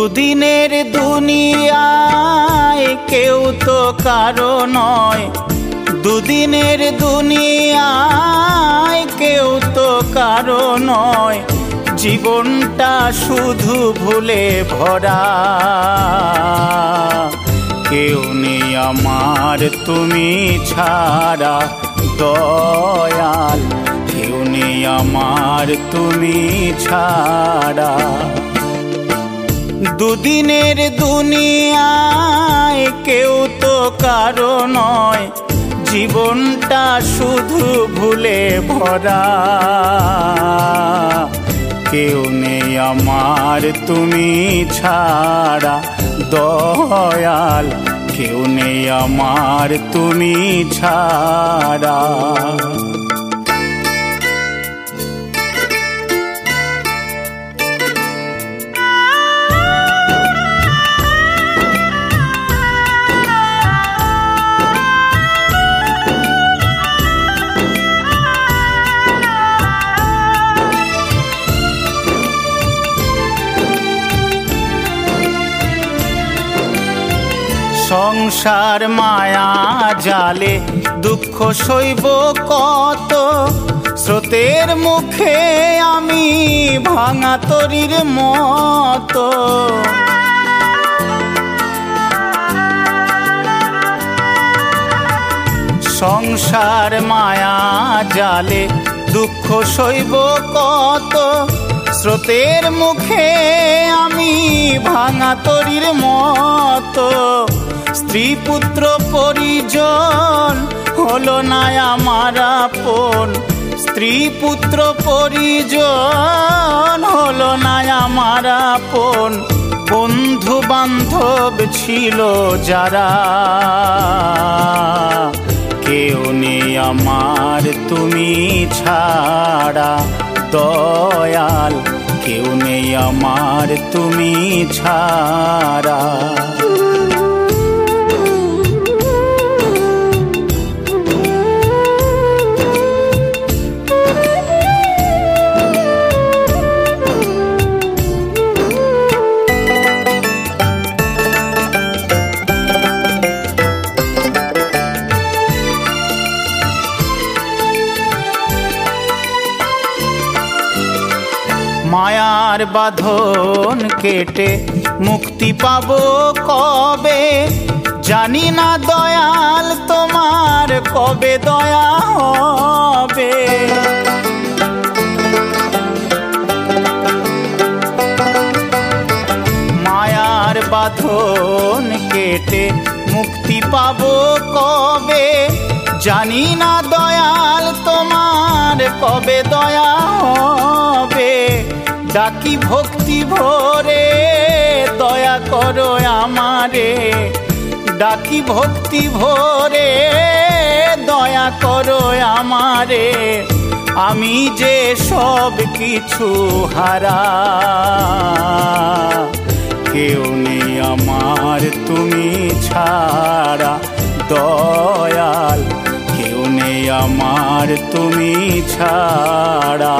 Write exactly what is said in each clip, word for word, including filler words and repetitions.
দুদিনের দুনিয়ায় কেউ তো কারো নয়, দুদিনের দুনিয়ায় কেউ তো কারো নয়, জীবনটা শুধু ভুলে ভরা। কেউ নেই আমার তুমি ছাড়া দয়াল, কেউ নেই আমার তুমি ছাড়া। দুদিনের দুনিয়ায় কেউ তো কারো নয়, জীবনটা শুধু ভুলে ভরা। কেউ নেই আমার তুমি ছাড়া দয়াল, কেউ নেই আমার তুমি ছাড়া। সংসার মায়া জালে দুঃখ সইব কত, স্রোতের মুখে আমি ভাঙা তরীর মতো। সংসার মায়া জালে দুঃখ সইব কত, স্রোতের মুখে আমি ভাঙা তরীর মতো। স্ত্রী পুত্র পরিজন হলো না আমার আপন, স্ত্রী পুত্র পরিজন হলো না আমার আপন। বন্ধু বান্ধব ছিল যারা, কেউ নেই আমার তুমি ছাড়া দয়াল, কেউ নেই আমার তুমি ছাড়া। মায়ার বাঁধন কেটে মুক্তি পাবো কবে, জানি না দয়াল তোমার কবে দয়া হবে। মায়ার বাঁধন কেটে মুক্তি পাবো কবে, জানি না দয়াল তোমার কবে দয়া হবে। ডাকি ভক্তি ভরে দয়া করো আমারে, ডাকি ভক্তি ভরে দয়া করো আমারে। আমি যে সব কিছু হারা, কেউ নেই আমার তুমি ছাড়া দয়াল, কেউ নেই আমার তুমি ছাড়া।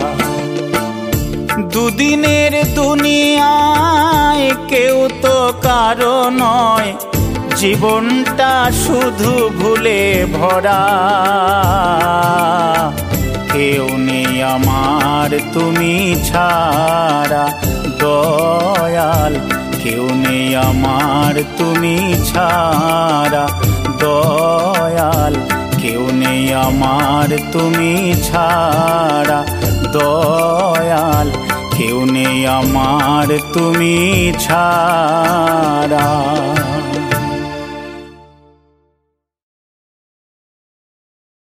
দুদিনের দুনিয়ায় কেউ তো কারো নয়, জীবনটা শুধু ভুলে ভরা। কেউ নেই আমার তুমি ছাড়া দয়াল, কেউ নেই আমার তুমি ছাড়া দয়াল, কেউ নেই আমার তুমি ছাড়া দয়াল, কেউ নেই আমার তুমি ছাড়া।